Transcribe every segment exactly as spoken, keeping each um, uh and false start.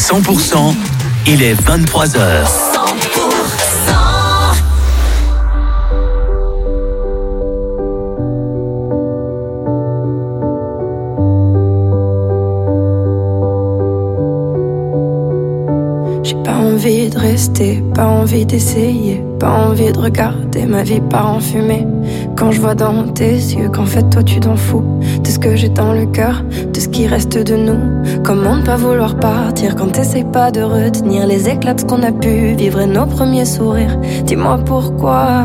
cent pour cent, il est vingt-trois heures. cent pour cent. J'ai pas envie de rester, pas envie d'essayer, pas envie de regarder ma vie part en fumée. Quand je vois dans tes yeux qu'en fait toi tu t'en fous de ce que j'ai dans le cœur, de ce qui reste de nous. Comment ne pas vouloir partir quand t'essayes pas de retenir les éclats de ce qu'on a pu vivre et nos premiers sourires. Dis-moi pourquoi.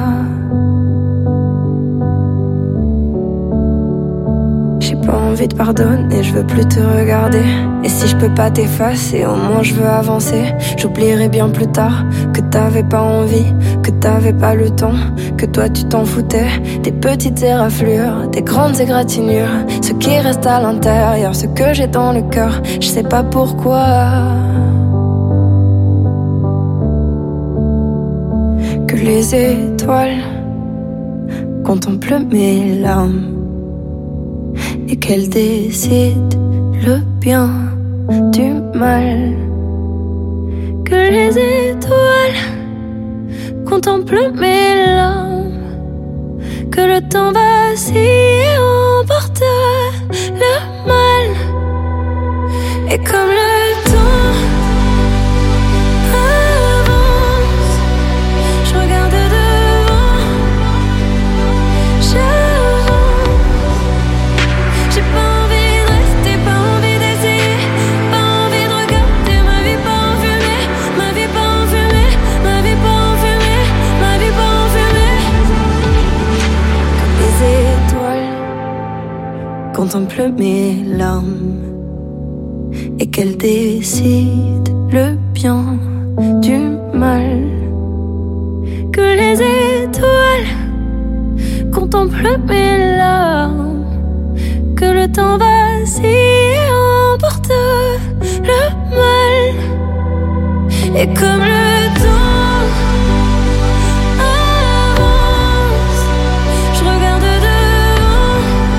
J'ai pas envie de pardonner, je veux plus te regarder. Et si je peux pas t'effacer, au moins je veux avancer. J'oublierai bien plus tard que t'avais pas envie, que t'avais pas le temps, que toi tu t'en foutais. Des petites éraflures, des grandes égratignures, ce qui reste à l'intérieur, ce que j'ai dans le cœur, je sais pas pourquoi. Que les étoiles contemplent mes larmes et qu'elle décide le bien du mal. Que les étoiles contemplent mes larmes, que le temps vacille et emporte le mal. Et comme le temps avance, je regarde devant, j'avance. J'ai pas envie de rester, pas envie d'essayer, pas envie de regarder ma vie pas en fumée, ma vie pas en fumée, ma vie pas en fumée, ma vie pas en fumée. Comme les étoiles contemplent mes larmes et qu'elles décident le bien du mal. Que les étoiles contemplent mes larmes, que le temps vacille et emporte le mal. Et comme le temps avance, je regarde devant,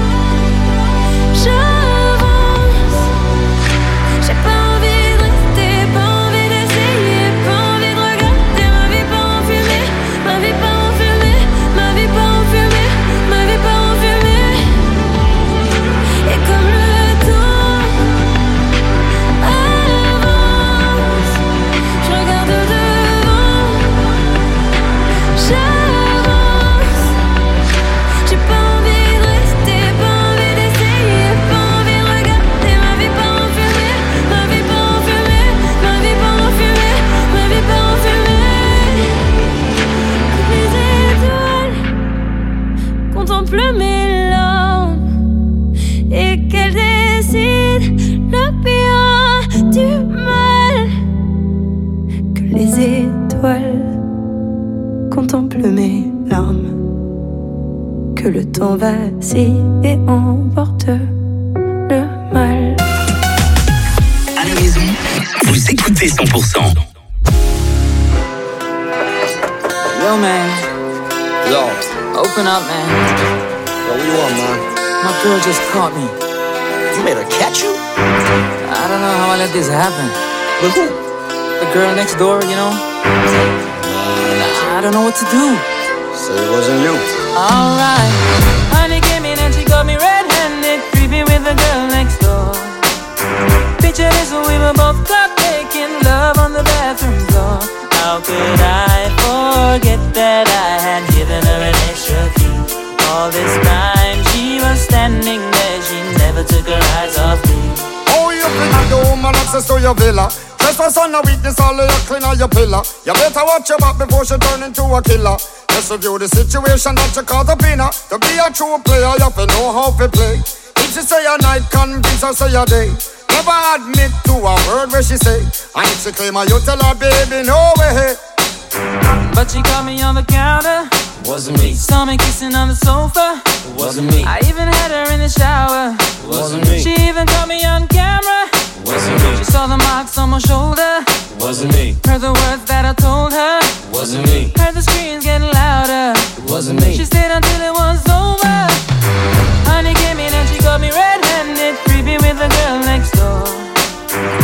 j'avance. J'ai pas envie de rester, pas envie d'essayer, pas envie de regarder ma vie pas en fumée, ma vie pas en fumée, ma vie pas en fumée, ma vie pas en fumée. Et comme le temps avance, je regarde devant, j'avance. J'ai pas envie de rester, pas envie d'essayer, pas envie de regarder ma vie pas en fumée, ma vie pas en fumée, ma vie pas en fumée, ma vie pas en fumée. Les étoiles contemplent mes larmes et qu'elles décident le bien du mal. Que les étoiles contemplent mes larmes, que le temps vacille et emporte le mal. À la maison, vous écoutez cent pour cent. Yo, man. Yo, Open up, man. yo, what you want, man? My girl just caught me. You made her catch you? I don't know how I let this happen. But who? The girl next door, you know? I don't know what to do. Said it wasn't you. Alright. Honey came in and she got me red-handed, creepy with the girl next door. Picture this, we were both caught making love on the bathroom floor. How could I forget that I had given her an extra key? All this time she was standing there, she never took her eyes off me. Oh, you bring a the woman access to your villa. Trespass on a weakness, all of your clean on your pillar. You better watch your back before she turn into a killer. Just review the situation that you caught up in her. To be a true player, you have to know how to play. If she say a night, convince her say a day. Never admit to a word where she say. And if she claim her, you tell her, baby, no way. But she caught me on the counter. Wasn't me. Saw me kissing on the sofa. Wasn't me. I even had her in the shower. Wasn't me. She even caught me on camera. Wasn't me. She saw the marks on my shoulder. Wasn't me. Heard the words that I told her. Wasn't me. Heard the screams getting louder. Wasn't me. She stayed until it was over. Honey came in and she got me red-handed, creepy with the girl next door.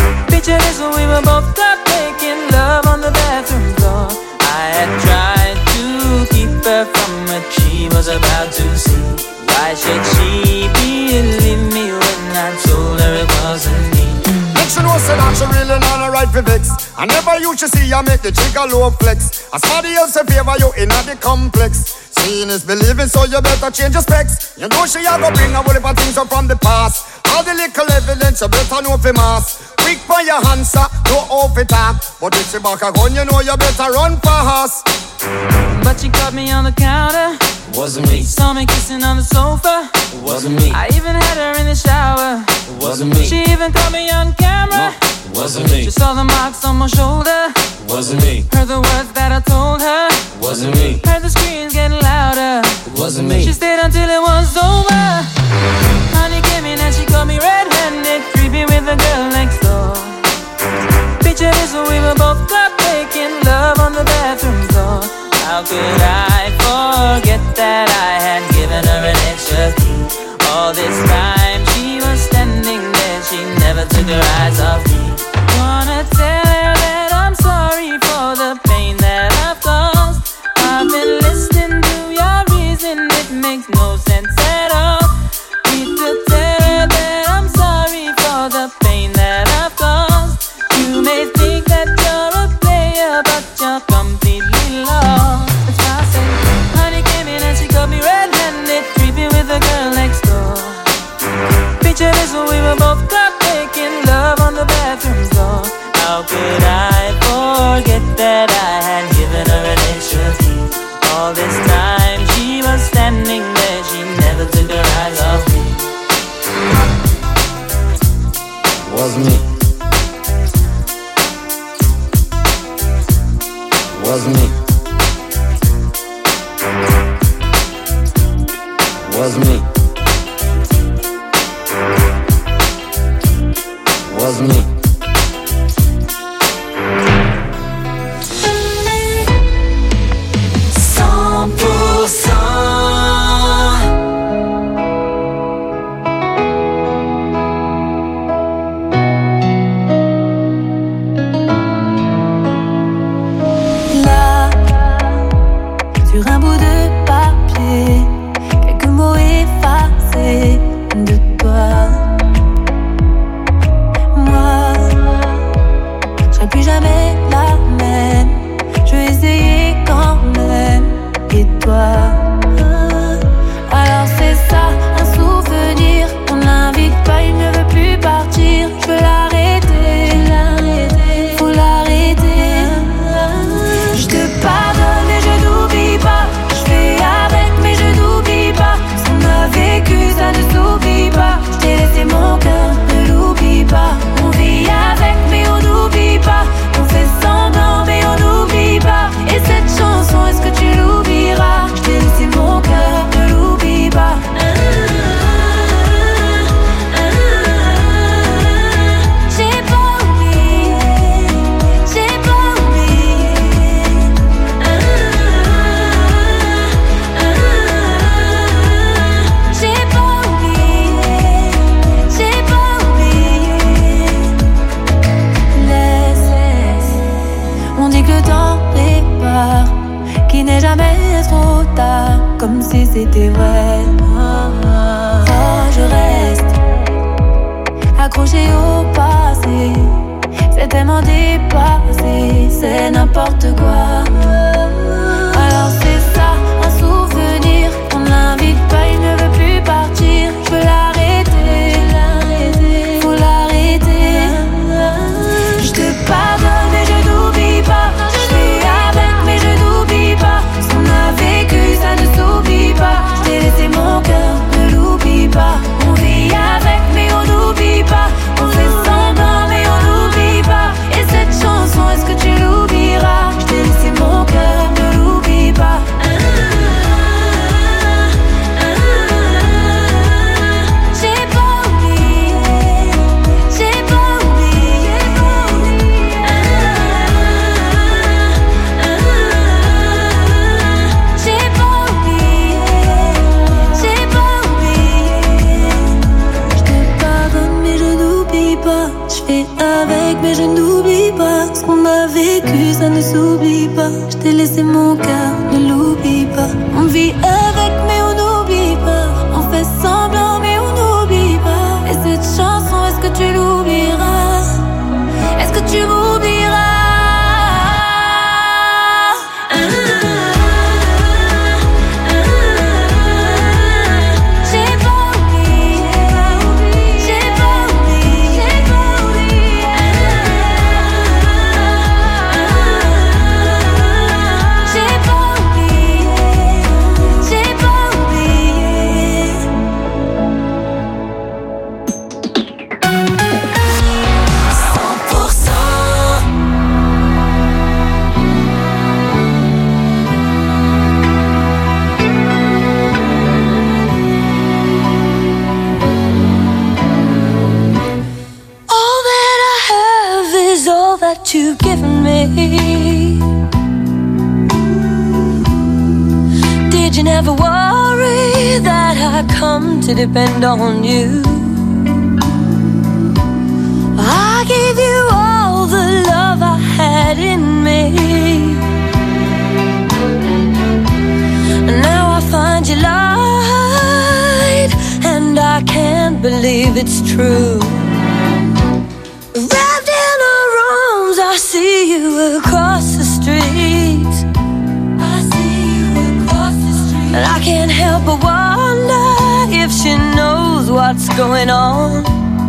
Picture this, we were both caught making love on the bathroom floor. I had tried to keep her from what she was about to see. Why should she believe me when I told her it wasn't me? Make sure no say that she really not right for vex. I never used to see her make the trigger low flex. As somebody else in favor you in the complex. Seeing is believing, so you better change your specs. You know she a go bring a whole heap of things up from the past. All the little evidence you better know for mass. Quick for your answer, no off it up. But if she back a gun, you know you better run fast. But she caught me on the counter. It wasn't me. Saw me kissing on the sofa. It wasn't me. I even had her in the shower. It wasn't me. She even caught me on camera. No, it wasn't me. She saw the marks on my shoulder. It wasn't me. Heard the words that I told her. It wasn't me. Heard the screams getting louder. It wasn't me. She stayed until it was over. Honey came in and she caught me red-handed, creepy with the girl next door. Picture this, we were both caught making love on the bathroom floor. How could I forget that I had given her an extra key? All this time she was standing there, she never took her eyes off me. Wanna tell her that I'm sorry for the pain that I've caused. I've been listening to your reason, it makes no sense at all. Need to tell her that I'm sorry for the pain that I've caused. You may think that you're a player, but you're completely lost. That's why I say, honey came in and she caught me red-handed, creepy with the girl next door. Picture this, we were both caught making love on the bathroom floor. How could I forget that I had given her an extra key? All this time she was standing there, she never took her eyes off me. It wasn't me. It wasn't me. It wasn't me. It wasn't me. cent pour cent. Là, sur un bout de papier, quelques mots effacés de toi. Moi, je serai plus jamais la même. Je vais essayer quand même. Et toi, alors c'est ça, un souvenir. On l'invite pas, il ne veut plus partir. Je veux l'arrêter, faut l'arrêter. Je te pardonne mais je n'oublie pas. Je fais avec mais je n'oublie pas. Ce qu'on a vécu ça ne s'oublie pas. Je t'ai laissé mon cœur, ne l'oublie pas. On vit avec mais on n'oublie pas. On fait semblant mais on n'oublie pas. Et cette chanson, est-ce que tu l'oublieras? Je t'ai laissé mon cœur, ne l'oublie pas. J'ai pas oublié, j'ai pas oublié. J'ai pas oublié, j'ai pas oublié. Laisse, laisse. On dit que le temps répare, qu'il n'est jamais trop tard, comme si c'était vrai. Oh, je reste accroché au passé, c'est tellement dépassé, c'est n'importe quoi. Alors c'est ça, un souvenir, on l'invite pas, il ne veut plus partir. Je veux l'arrêter, faut l'arrêter. Je te pardonne mais je n'oublie pas. Je fais avec mais je n'oublie pas. Ce qu'on a vécu ça ne s'oublie pas. Je t'ai laissé mon cœur, ne l'oublie pas. On vit avec mais on n'oublie pas. On fait semblant mais on n'oublie pas. Et cette chanson, est-ce que tu l'oublieras? Je t'ai laissé mon cœur, ne l'oublie pas. avec, mais je n'oublie pas. Ce qu'on a vécu, ça ne s'oublie pas. Je t'ai laissé mon cœur, ne l'oublie pas. On vit avec, mais on n'oublie pas. On fait semblant, mais on n'oublie pas. Et cette chanson, est-ce que tu l'oublieras? Est-ce que tu m'oublieras? You've given me. Did you never worry that I come to depend on you? I gave you all the love I had in me. Now I find you lied, and I can't believe it's true. I see you across the street. I see you across the street. And I can't help but wonder if she knows what's going on.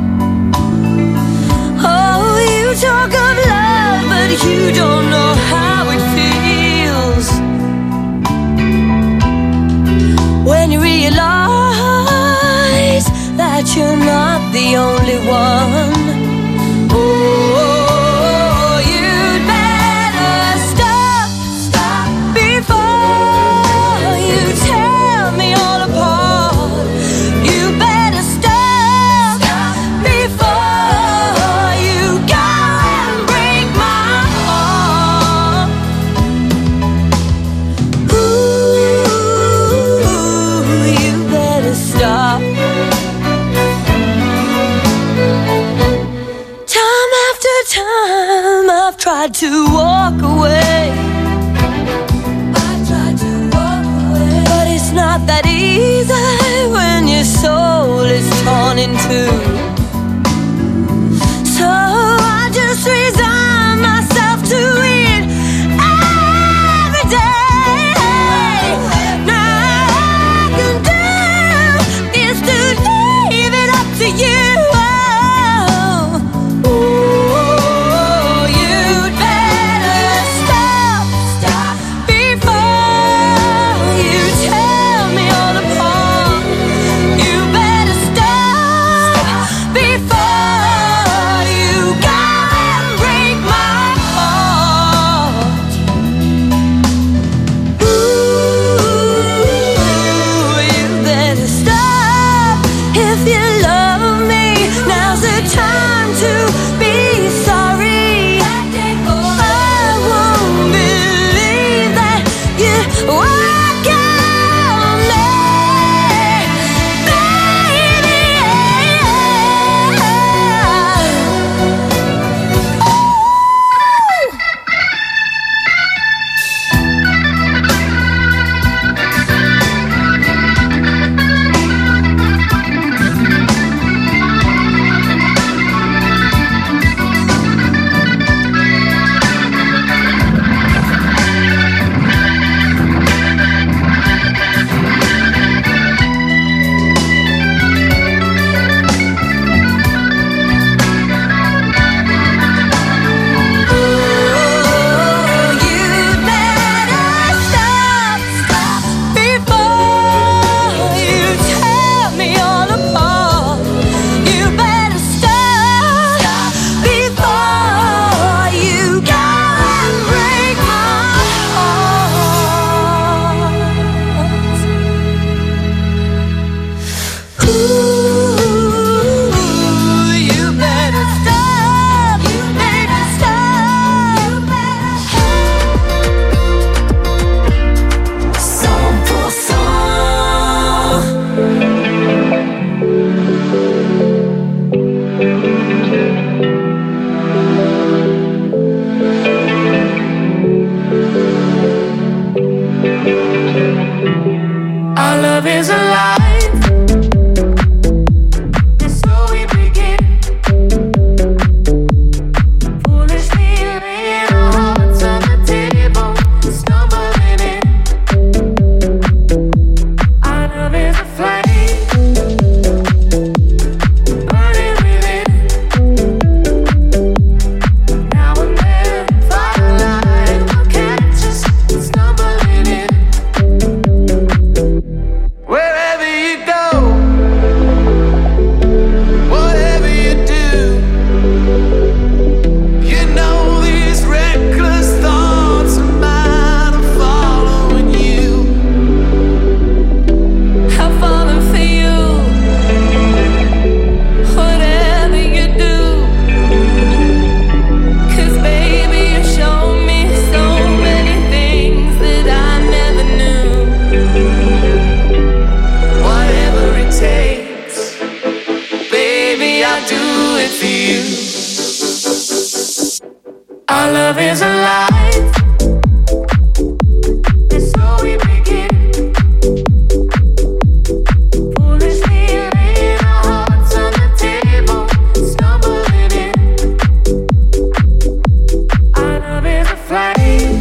Oh, you talk of love, but you don't know how it feels when you realize that you're not the only one. Oh, tried to walk away. I tried to walk away. But it's not that easy when your soul is torn in two. So I just resign myself to it every day. Now all I can do is to leave it up to you. If you love me, for you. Our love is alive. And so we begin. Foolishly laying our hearts on the table, stumbling in. Our love is a flame,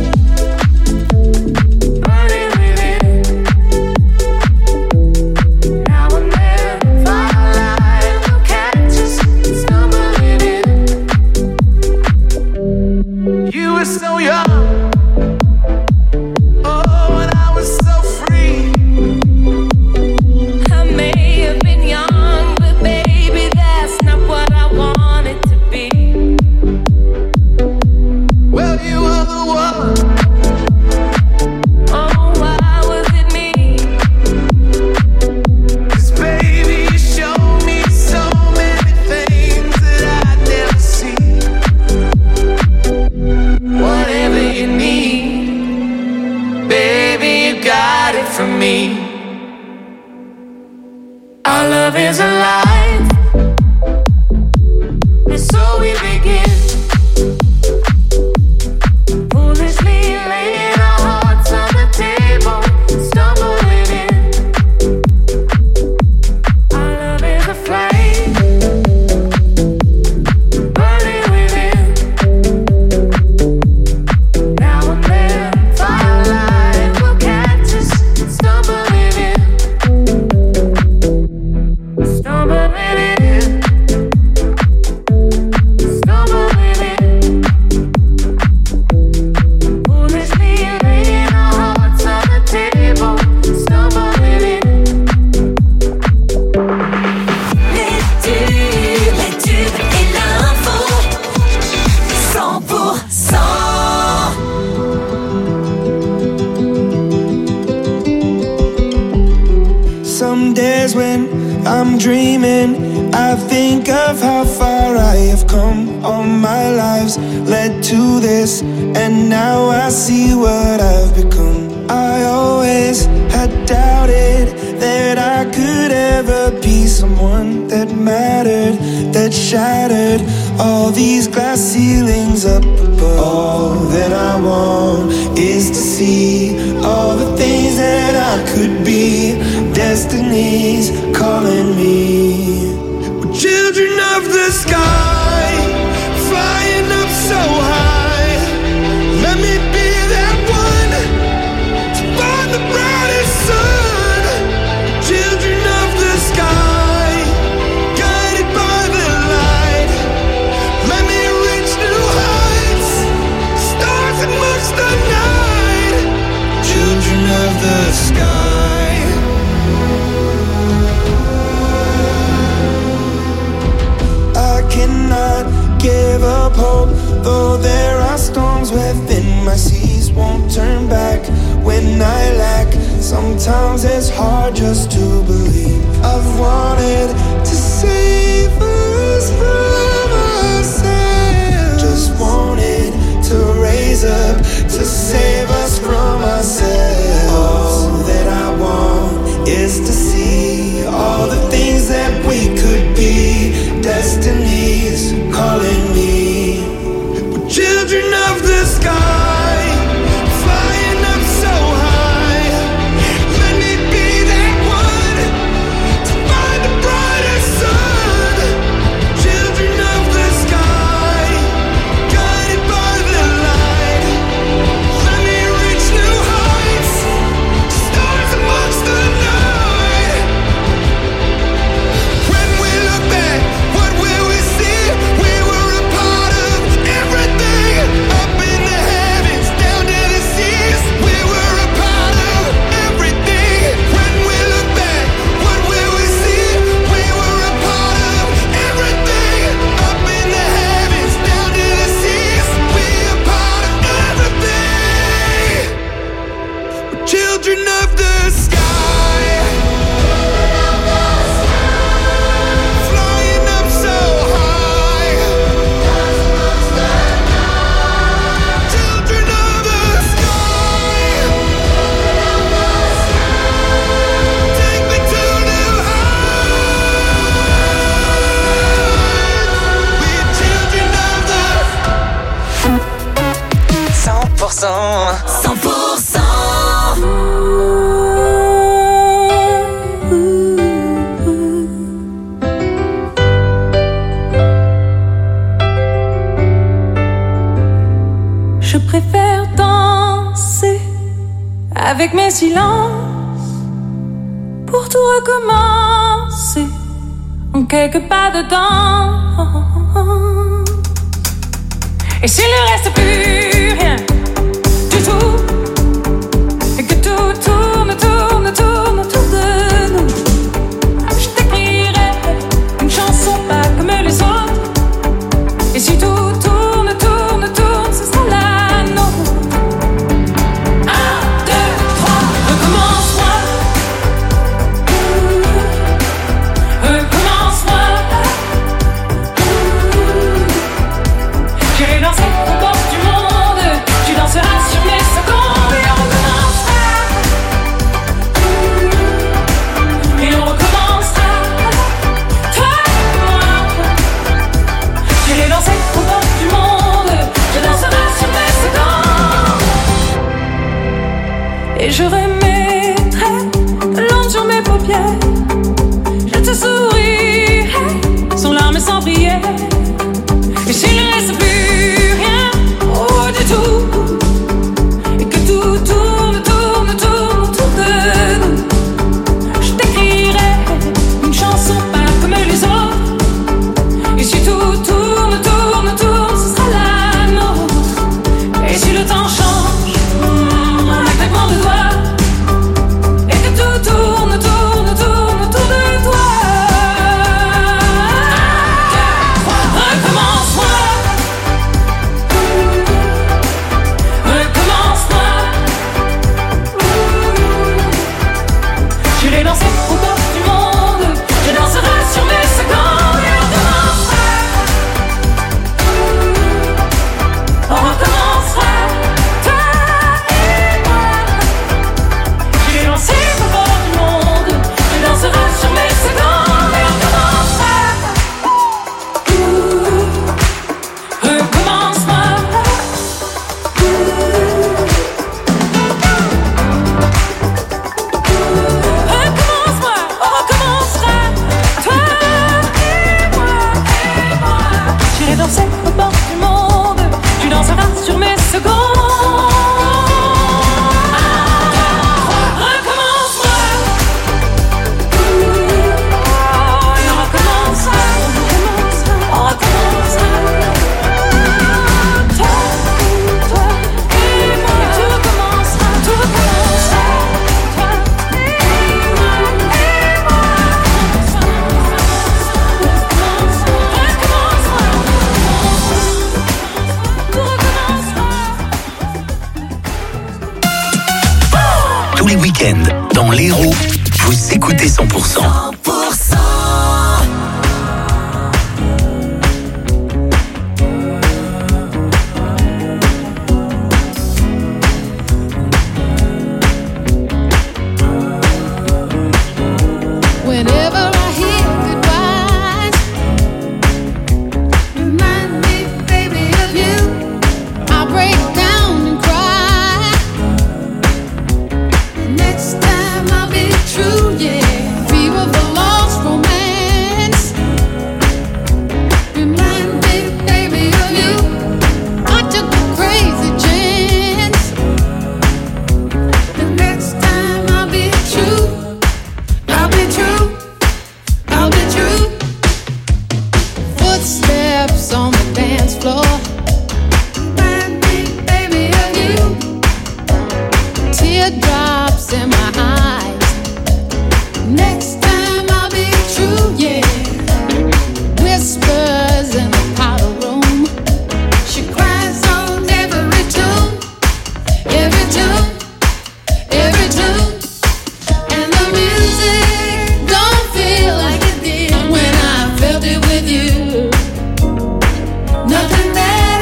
burning within. Now and then, firelight will catch us stumbling in. You were so young, oh, and I was so free. I may have been young, but baby, that's not what I wanted to be. Well, you were the one. Oh, why was it me? 'Cause baby, you showed me so many things that I'd never see. Whatever you need, baby, you got it from me. Our love is alive, and so we begin. Foolishly laying our hearts on the table, stumbling in. Our love is a flame, burning within. Now and then, firelight will catch us stumbling in. Stumbling in. Stumbling in. Foolishly laying our hearts on the table, stumbling in. Les tubes, les tubes et l'info. cent pour cent. Some days when I'm dreaming, I think of how far I have come. All my lives led to this, and now I see what I've become. I always had doubted that I could ever be someone that mattered, that shattered all these glass ceilings up above. All that I want is to see all the things that I could be. Destiny's calling me. We're children of the sky, flying up so high. Let me be that one to find the brightest sun. Children of the sky, guided by the light. Let me reach new heights, stars amongst the night. Children of the sky. I cannot give up hope, though there are storms within my seas. Won't turn back when I lack. Sometimes it's hard just to believe. I've wanted to save us from ourselves. Just wanted to raise up to save us from ourselves. All that I want is to see all the things that we could be. Destiny's calling me. We're children of the sky, flying up so high. Let me be that one to find the brightest sun. Children of the sky, guided by the light. Let me reach new heights, stars amongst the night. When we look back, what will we avec mes silences, pour tout recommencer, en quelques pas dedans. Et s'il ne reste plus rien du tout, et que tout tourne, tourne, tourne autour de nous, je t'écrirai une chanson pas comme les autres. Et si tout tourne, tourne, tourne, ce sera la nôtre. Un, deux, trois, recommence-moi. Recommence-moi. J'irai danser au bord du monde. Tu danseras sur mes secondes. Et on recommencera. Et on recommencera. Toi et moi. J'irai danser au bord du monde. Je danserai sur mes secondes. Et je remettrai l'onde sur mes paupières. Je te sourirai sans larmes et sans prière. Et s'il ne reste plus rien, oh du tout, et que tout tourne, tourne, tourne autour de nous, je t'écrirai une chanson pas comme les autres. Et si tout tourne, tourne, tourne, ce sera la nôtre. Et si le temps change, mm, en un claquement de doigts, et que tout tourne, tourne, tourne autour de toi. Recommence-moi. Recommence-moi. J'irai danser au bord du monde. Je danserai sur mes secondes. Et on recommencera. On recommencera. Toi et moi. J'irai danser au bord du monde. Je danserai sur mes secondes. Et on recommencera. Recommence-moi. Recommence-moi, on recommencera. Toi et moi, et moi. J'irai danser au bord du monde. Tu danseras sur mes secondes. Recommence-moi. Et on recommencera. On recommencera. Toi, toi et moi. Tout recommencera. Tout recommencera. Toi et moi, et moi. Recommencera. Tout recommencera. Tous les week-ends, dans l'Hérault, vous écoutez cent pour cent. cent pour cent. Whenever I hear goodbyes, remind me, baby, of you. I break down and cry. Next time I'll be true, yeah. Fever for lost romance. Remind me, baby, of you. I took a crazy chance. The next time I'll be true. I'll be true, I'll be true. Footsteps on the dance floor. Remind me, baby, of you. Teardrops in my eyes. Next time I'll be true, yeah. Whispers in the powder room. She cries on every tune, every tune, every tune. And the music don't feel like it did when I felt it with you. Nothing there.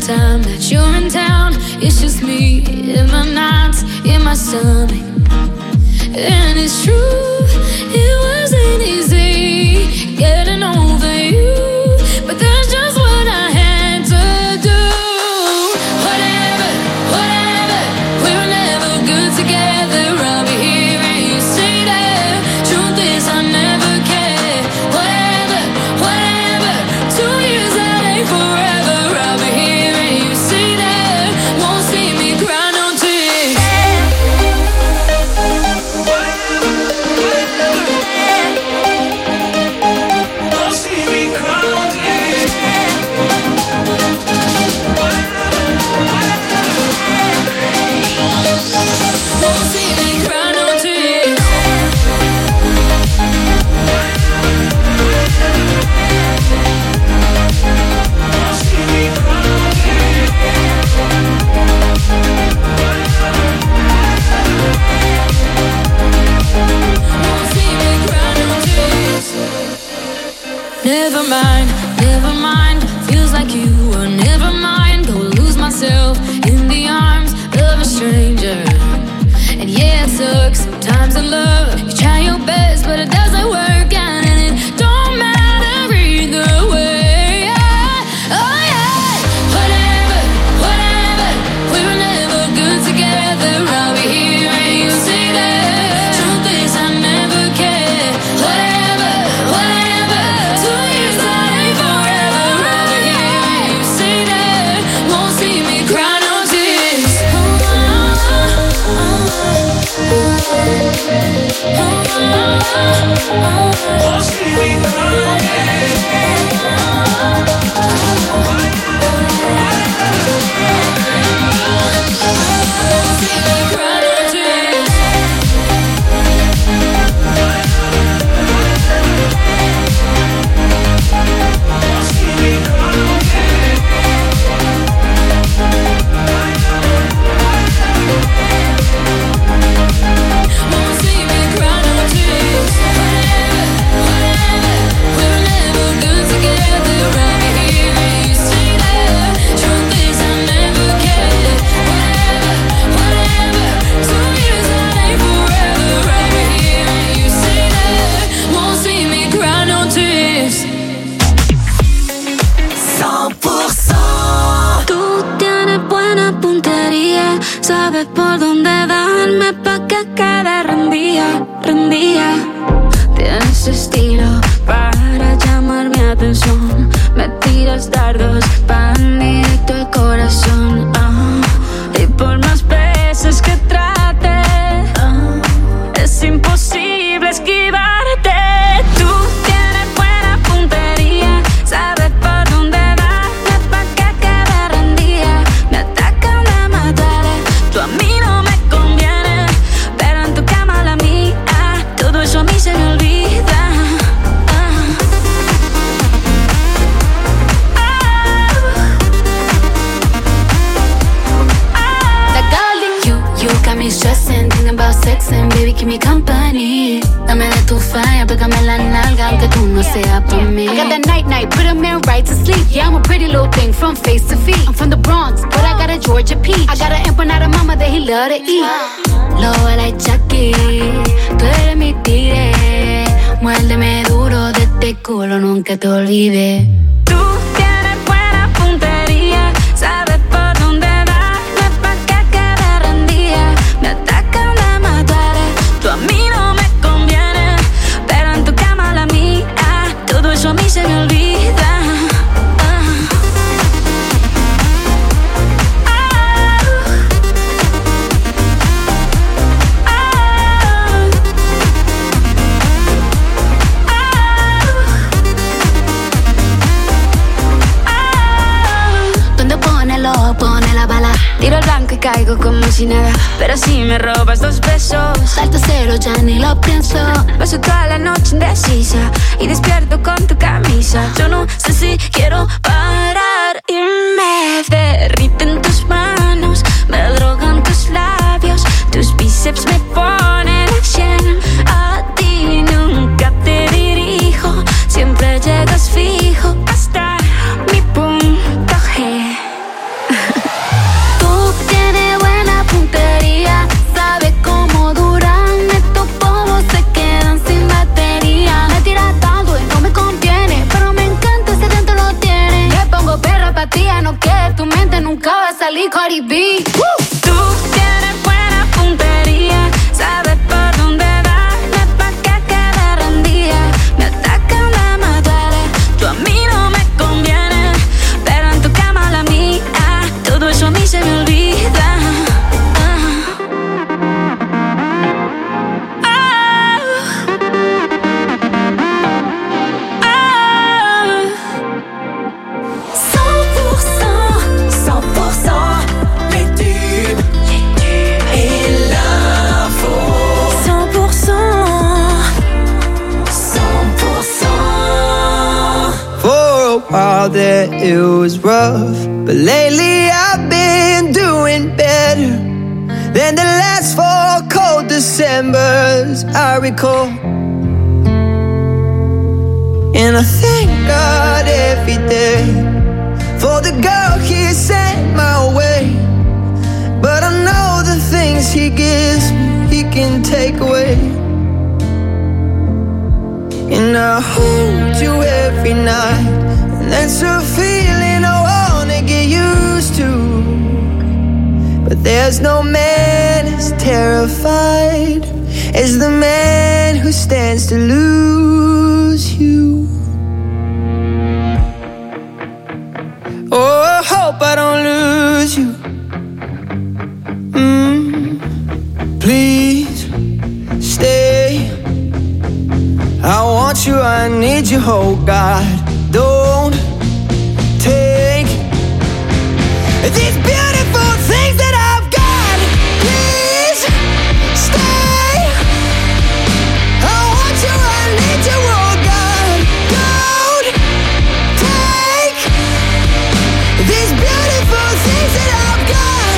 time that you're in town, it's just me in my nights, in my stomach. And it's true, it wasn't easy getting over you, but that's just what I had to do. Whatever, whatever, we were never good together. I'll be here and you say that. Truth is I never cared. Whatever, whatever, two years that ain't forever. I'll be here and you say that. Won't see me cry no tears. Won't see me cry no tears. Won't see me cry no tears. Won't see me cry no tears. Never mind, never mind. Feels like you were never mind. Go lose myself in the arms of a stranger. And yeah, it sucks sometimes in love. You try your best, but it doesn't work out, and it don't matter either way. Yeah. Oh yeah, whatever, whatever. We were never good together. I'll be here and you say that. Truth is I never cared. Whatever, whatever. Two years that ain't forever. I'll be here and you say that. Won't see me cry no tears. Oh, oh, oh, oh. Won't see me cry no sabes por dónde darme pa' que quede rendida, rendida. Tienes estilo para llamar mi atención. Me tiras dardos pan directo al corazón. Ah, y por más veces que trate, ah, es imposible esquivarte. Tú tienes buena puntería, sabes por dónde darme pa' que quede rendida. Me atacan, me mataré. Tú a mí no me conviene, pero en tu cama la mía, todo eso a mí se me olvida. Ah. Ah. That girl in you, you got me stressing, thinking about sex and baby keep me company. Dame de tu fire, pégame la nalga aunque tú no seas pa' mí. I got that night night, put a man right to sleep. Yeah, I'm a pretty little thing from face to feet. I'm from the Bronx, but I got a Georgia peach. I got an empanada mama that he love to eat. Lobo like Chucky, tú eres mi tigre. Muérdeme duro de este culo, nunca te olvides. Tú tienes buena puntería, sabes por dónde darme pa' que quede rendida. Me atacan, me mataré. Tú a mí no me conviene, pero en tu cama la mía, todo eso a mí se me olvida. Pone la bala, tiro el blanco y caigo como si nada. Pero si me robas dos besos, salto cero, ya ni lo pienso. Paso toda la noche indecisa y despierto con tu camisa. Yo no sé si quiero parar y me derriten tus manos, me drogan tus labios, tus bíceps me ponen a cien. A ti nunca te dirijo, siempre llegas fijo hasta mi punto G. nunca va a salir Cardi B. Tú tienes buena puntería, sabes por dónde darle pa' que quede rendida. Me atacan de más duele, tú a mí no me conviene, pero en tu cama la mía, todo eso a mí se me olvida. While that it was rough, but lately I've been doing better than the last four cold Decembers I recall. And I thank God every day for the girl He sent my way. But I know the things He gives me, He can take away. And I hold you every night, that's a feeling I wanna get used to. But there's no man as terrified as the man who stands to lose you. Oh, I hope I don't lose you. Mm, please stay. I want you, I need you, oh God. Don't take these beautiful things that I've got. Please stay. I want you, I need you, oh God. Don't take these beautiful things that I've got.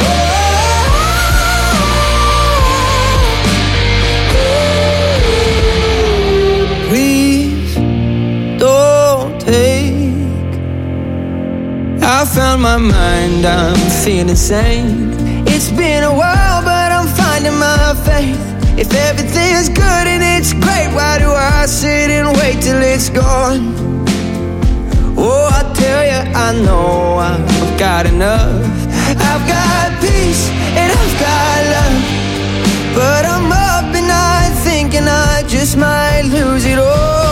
Oh, please don't take. I found my mind, I'm feeling sane. It's been a while, but I'm finding my faith. If everything's good and it's great, why do I sit and wait till it's gone? Oh, I tell you, I know I've got enough. I've got peace and I've got love, but I'm up at night thinking I just might lose it all.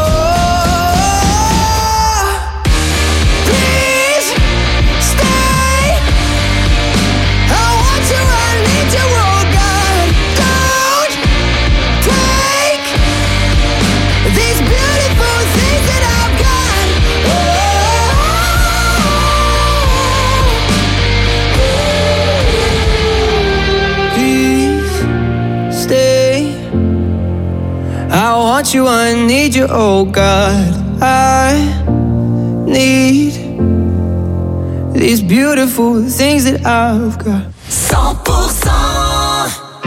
I want you, I need you, oh God. I need these beautiful things that I've got. cent pour cent.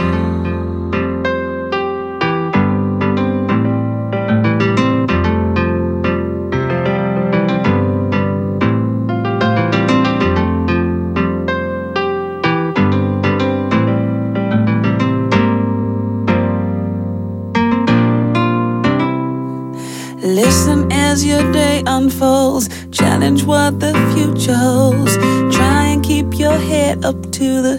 Listen as your day unfolds. Challenge what the future holds. Try and keep your head up to the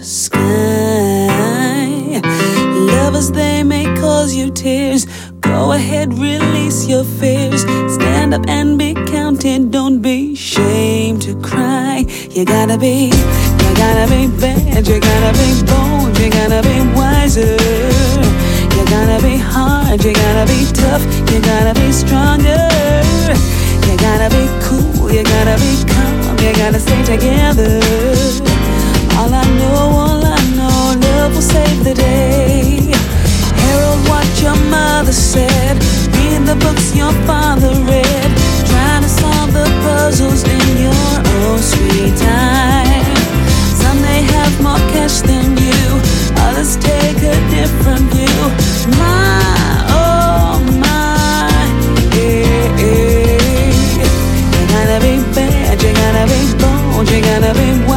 sky. Lovers, they may cause you tears. Go ahead, release your fears. Stand up and be counted. Don't be ashamed to cry. You gotta be, you gotta be bad. You gotta be bold. You gotta be wiser. You gotta be hard, you gotta be tough, you gotta be stronger. You gotta be cool, you gotta be calm, you gotta stay together. All I know, all I know, love will save the day. Herald what your mother said, read the books your father read, trying to solve the puzzles in your own sweet time. Some may have more cash than you, others take a different view. My, oh my, yeah, yeah. You gotta be bad, you gotta be bold, you gotta be wild.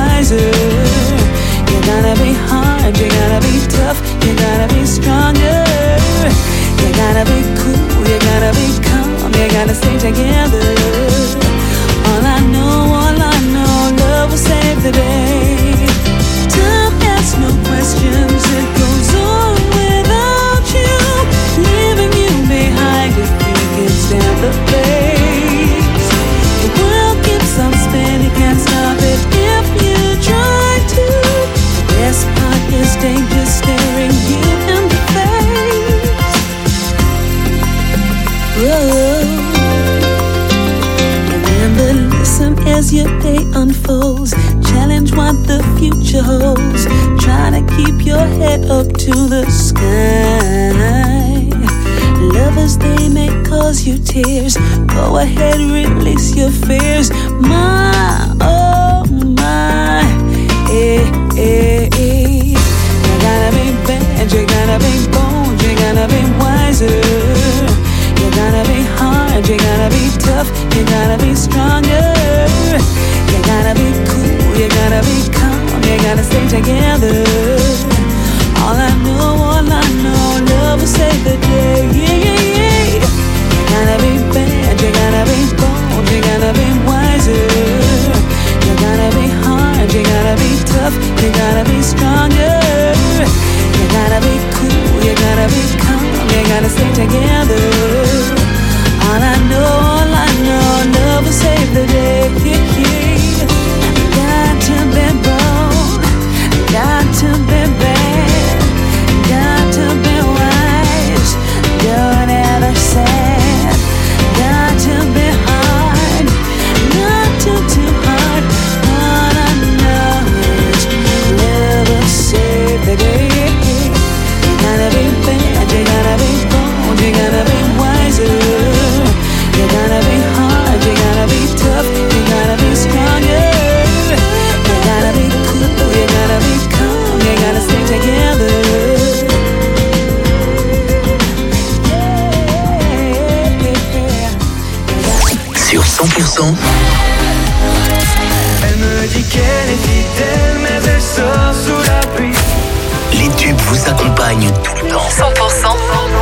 at your hose, trying to keep your head up to the sky. Lovers, they may cause you tears. Go ahead, release your fears. My, oh my, eh, eh, eh. You gotta be bad, you gotta be bold, you gotta be wiser. You gotta be hard, you gotta be tough, you gotta be stronger. You gotta be cool, you gotta be calm, you gotta stay together. All I know, all I know, love will save the day. Yeah, yeah, yeah. You gotta be bad, you gotta be bold, you gotta be wiser. You gotta be hard, you gotta be tough, you gotta be stronger. You gotta be cool, you gotta be calm, you gotta stay together. All I know, all I know, love will save the day. Yeah, yeah. Got to be bold, got to be bad, got to be wise, don't ever sad. Got to be hard, not too too hard. All I know is love will save the day. You gotta be bad, you gotta be bold, you gotta be wiser. You gotta be hard, you gotta be tough, you gotta be stronger. You gotta be cool, you gotta be calm, you gotta stay together. Sur cent pour cent. Elle me dit qu'elle est fidèle, mais elle sort sous la pluie. Les tubes vous accompagnent tout le temps. cent pour cent.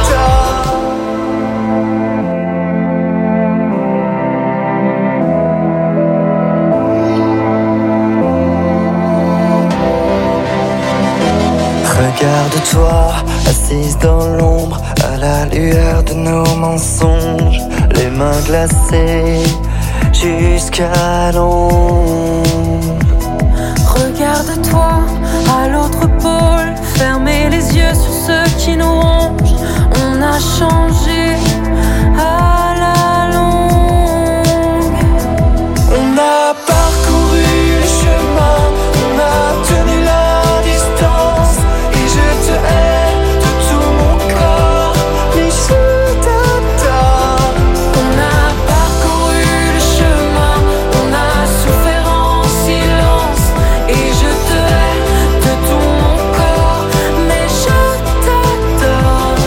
Regarde-toi, assise dans l'ombre, à la lueur de nos mensonges, les mains glacées jusqu'à l'ombre. Regarde-toi à l'autre pôle, fermez les yeux sur ceux qui nous rongent. On a changé à la longue. On a parcouru le chemin, on a tenu la distance. Et je te hais de tout mon corps, mais je t'adore. On a parcouru le chemin, on a souffert en silence. Et je te hais de tout mon corps, mais je t'adore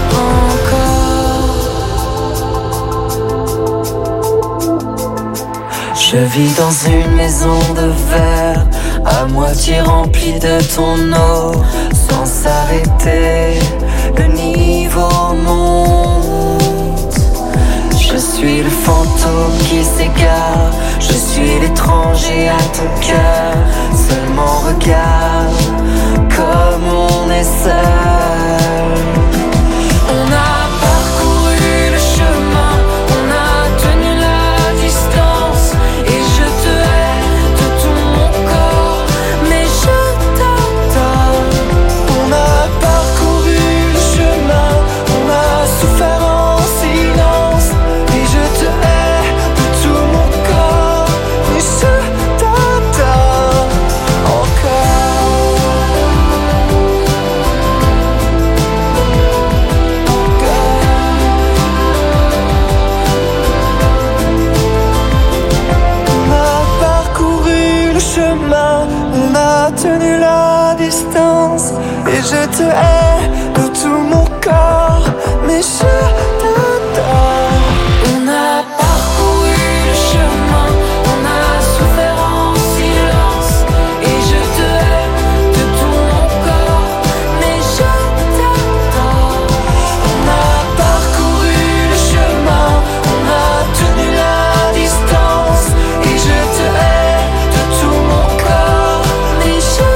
encore. Je vis dans une maison de verre, à moitié remplie de ton eau. Sans s'arrêter, le niveau monte. Je suis le fantôme qui s'égare, je suis l'étranger à ton cœur. Seulement regarde comme on est seul. On a parcouru le chemin, on a tenu la distance. Et je te hais de tout mon corps, mais je t'adore. On a parcouru le chemin, on a souffert en silence. Et je te hais de tout mon corps, mais je t'adore encore. On a parcouru le chemin, on a tenu la distance. Et je te hais de tout mon corps, mais je t'adore. On a parcouru le chemin, on a souffert en silence. Et je te hais de tout mon corps, mais je t'adore. On a parcouru le chemin, on a tenu la distance. Et je te hais de tout mon corps, mais je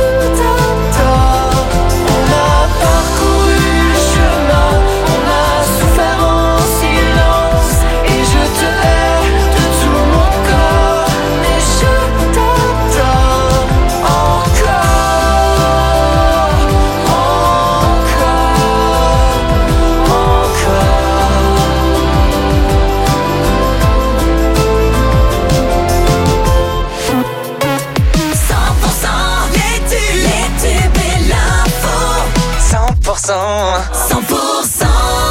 t'adore. On a parcouru le chemin, on a souffert en cent. cent pour cent.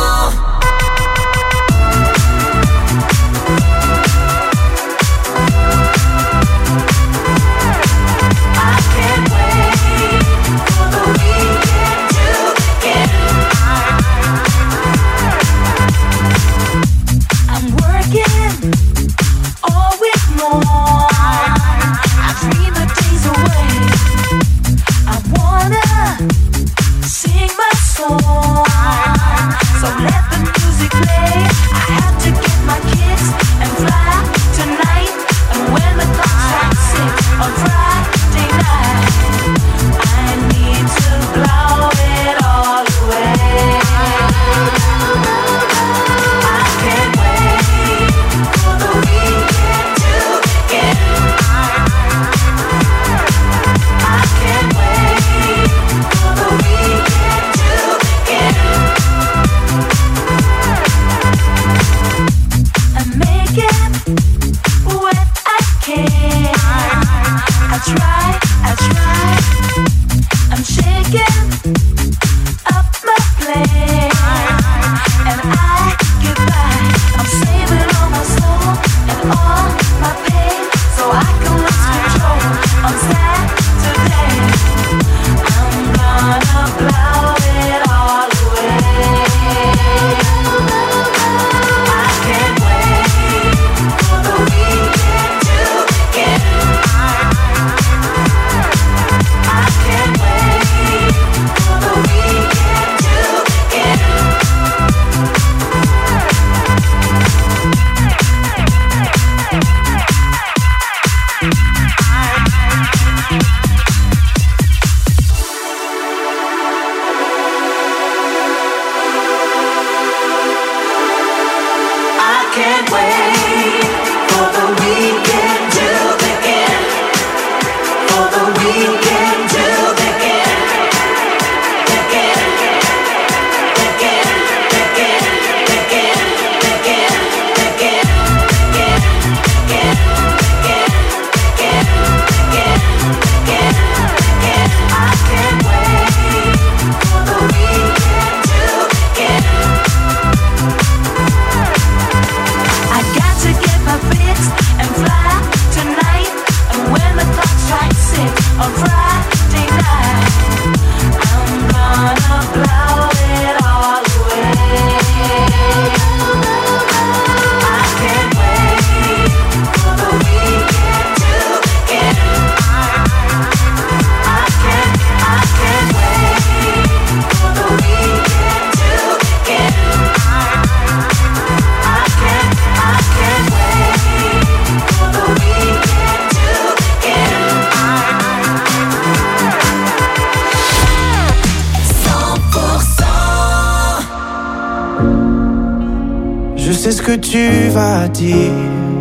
Que tu vas dire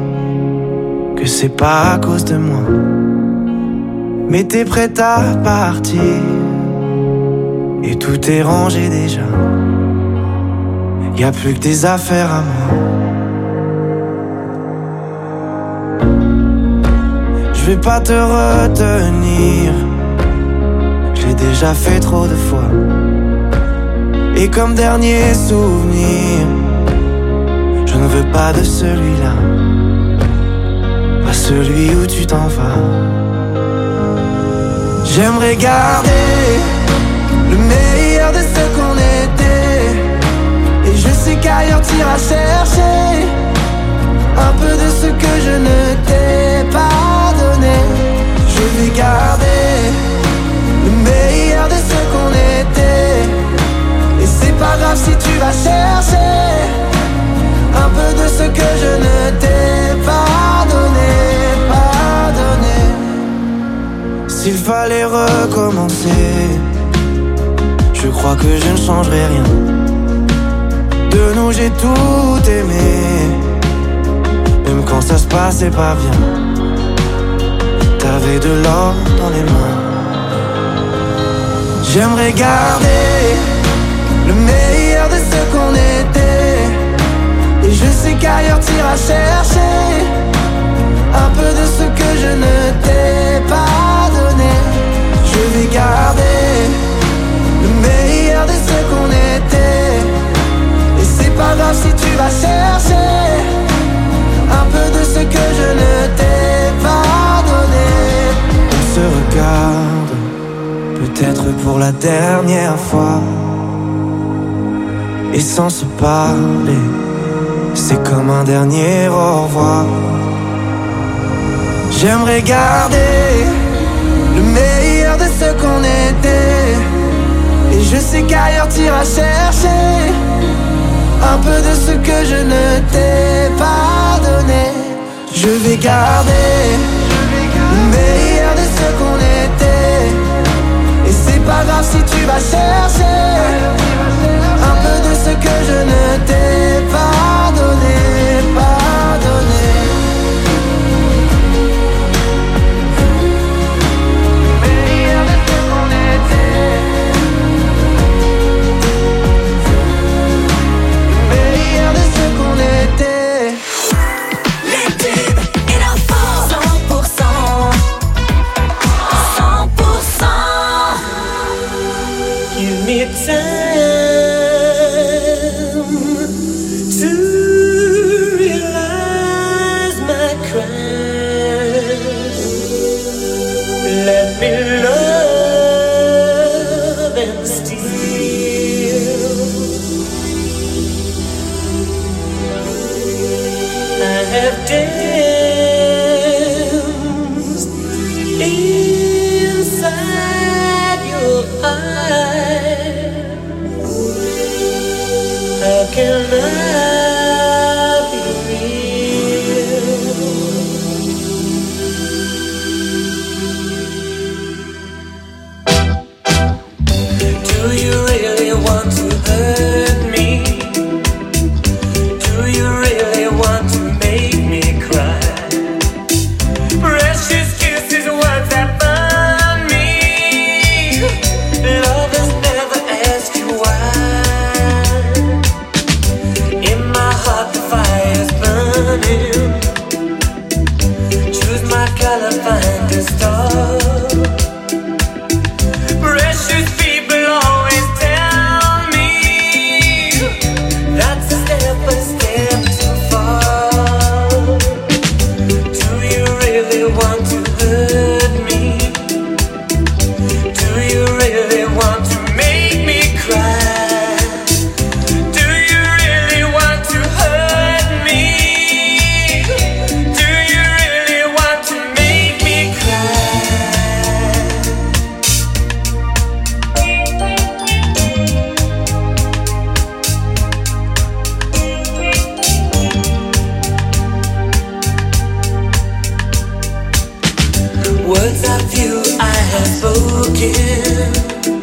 que c'est pas à cause de moi, mais t'es prête à partir et tout est rangé déjà. Y a plus que des affaires à moi. Je vais pas te retenir, je l'ai déjà fait trop de fois. Et comme dernier souvenir, je ne veux pas de celui-là, pas celui où tu t'en vas. J'aimerais garder le meilleur de ce qu'on était, et je sais qu'ailleurs t'iras chercher un peu de ce que je ne t'ai pas donné. Je vais garder le meilleur de ce qu'on était, et c'est pas grave si tu vas chercher un peu de ce que je ne t'ai pas donné, pas donné. S'il fallait recommencer, je crois que je ne changerai rien. De nous j'ai tout aimé, même quand ça se passait pas bien. T'avais de l'or dans les mains. J'aimerais garder le meilleur de ce qu'on était, et je sais qu'ailleurs t'iras chercher un peu de ce que je ne t'ai pas donné. Je vais garder le meilleur de ce qu'on peut-être pour la dernière fois. Et sans se parler, c'est comme un dernier au revoir. J'aimerais garder le meilleur de ce qu'on était. Et je sais qu'ailleurs t'iras chercher un peu de ce que je ne t'ai pas donné. Je vais garder le meilleur de ce qu'on était. Et c'est pas grave si tu vas chercher un peu de ce que je ne t'ai pas donné, pas donné. Meilleur de ce qu'on était. Meilleur de ce qu'on était. Les tubes et l'info cent pour cent. cent pour cent. Give me time to realize my crimes. Let me love and steal. I have danced inside your eyes. How can I be real? Do you really want to hurt me? Do you really want to make me cry? Precious kisses, words that burn me. Love has never asked you why. In my heart the fire's burning. Choose my color, find a star. Precious people always tell me that's a step, a step too far. Do you really want to hurt me? Do you really want to make me cry? Do you really want to hurt me? Do you really want to make me cry? Words of you I have spoken.